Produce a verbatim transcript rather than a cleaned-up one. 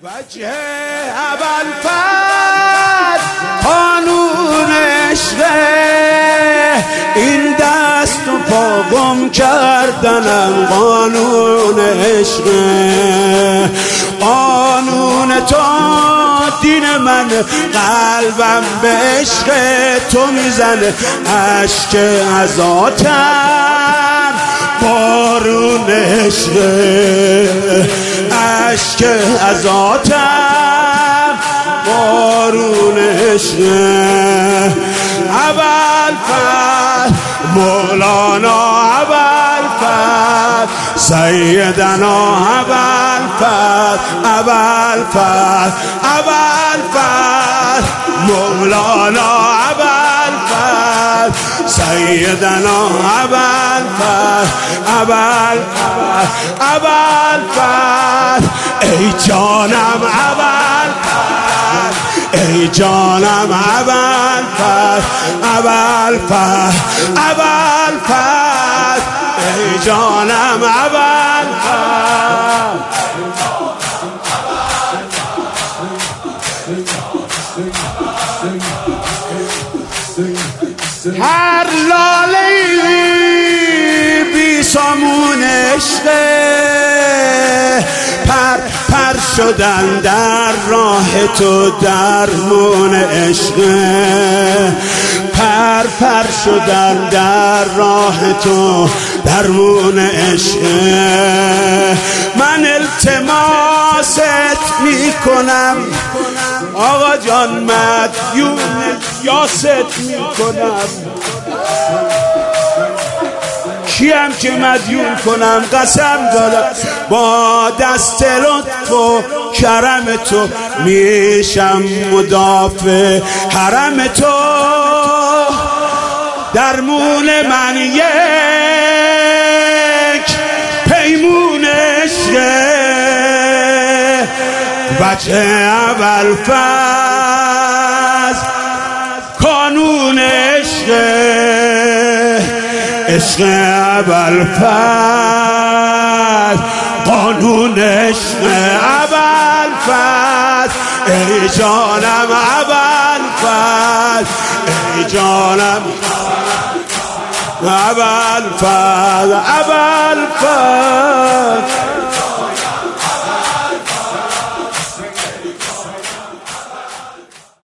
وجه ابوالفضل قانون عشقه، این دست و پا گم کردنم قانون عشقه. قانون تو دین من، قلبم به عشق تو میزنه، عشق عزاتم بارون عشقه، عشق عزاتم بارون عشقه. ابوالفضل مولانا ابوالفضل سیدنا ابوالفضل، ابوالفضل ابوالفضل مولانا ابوالفضل سیدنا ابوالفضل، ابوالفضل ابوالفضل ای جانم ابوالفضل، ای جانم ابوالفضل، ابوالفضل ابوالفضل ای جانم ابوالفضل. هر لاله‌ای بی سامون عشقه، پر پر شدن در راه تو درمون عشقه، پر پر شدن در راه تو درمون عشقه. من التماست میکنم آقا جان، مدیون یاست میکنم، کیم که مدیون کنم؟ قسم دادم با دست لطف و کرم تو میشم مدافع حرم تو. درمون من یک پیمون عشقه، وجه ابوالفضل قانون عشقه، عشق ابوالفضل قانون عشق ابوالفضل ای جانم ابوالفضل، ای جانم ابوالفضل، ابوالفضل